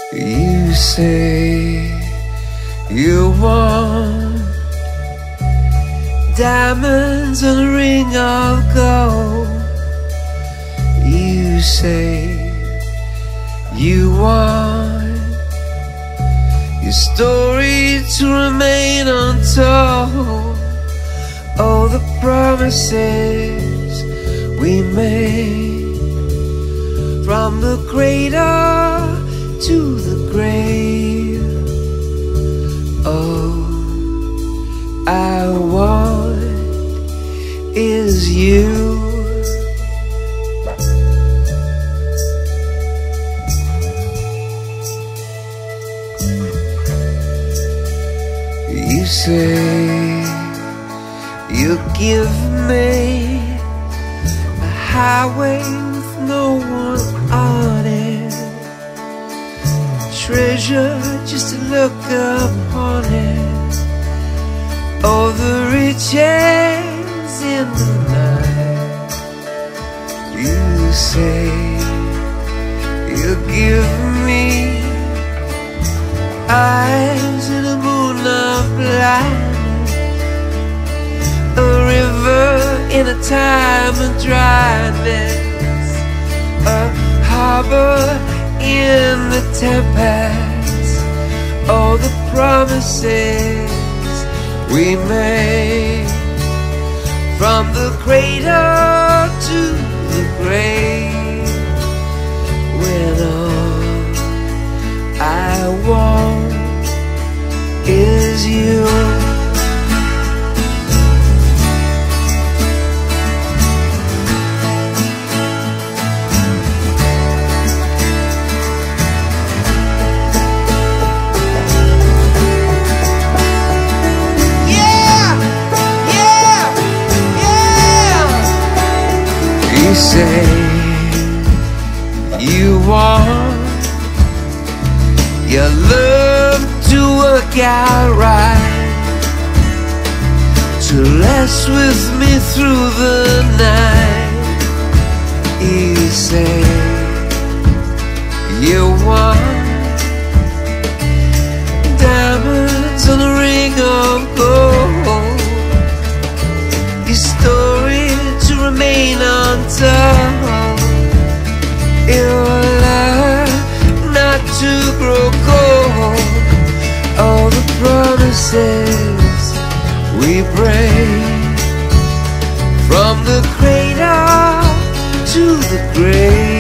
You say you want diamonds and a ring of gold. You say you want your story to remain untold. Oh, the promises we made, from the cradle to the grave. Oh, I want is you. You say you give me a highway with no one on it, treasure just to look upon it. Oh, the riches in the night. You say you give me eyes in a moon of blindness, a river in a time of dryness, a harbor in the tempest. Oh, the promises we made, from the cradle to the grave, when all I want is you. You say you want your love to work out right, to last with me through the night. You say you want diamonds on a ring of gold, your story to remain untold, your love not to grow cold. All the promises we break, from the cradle to the grave.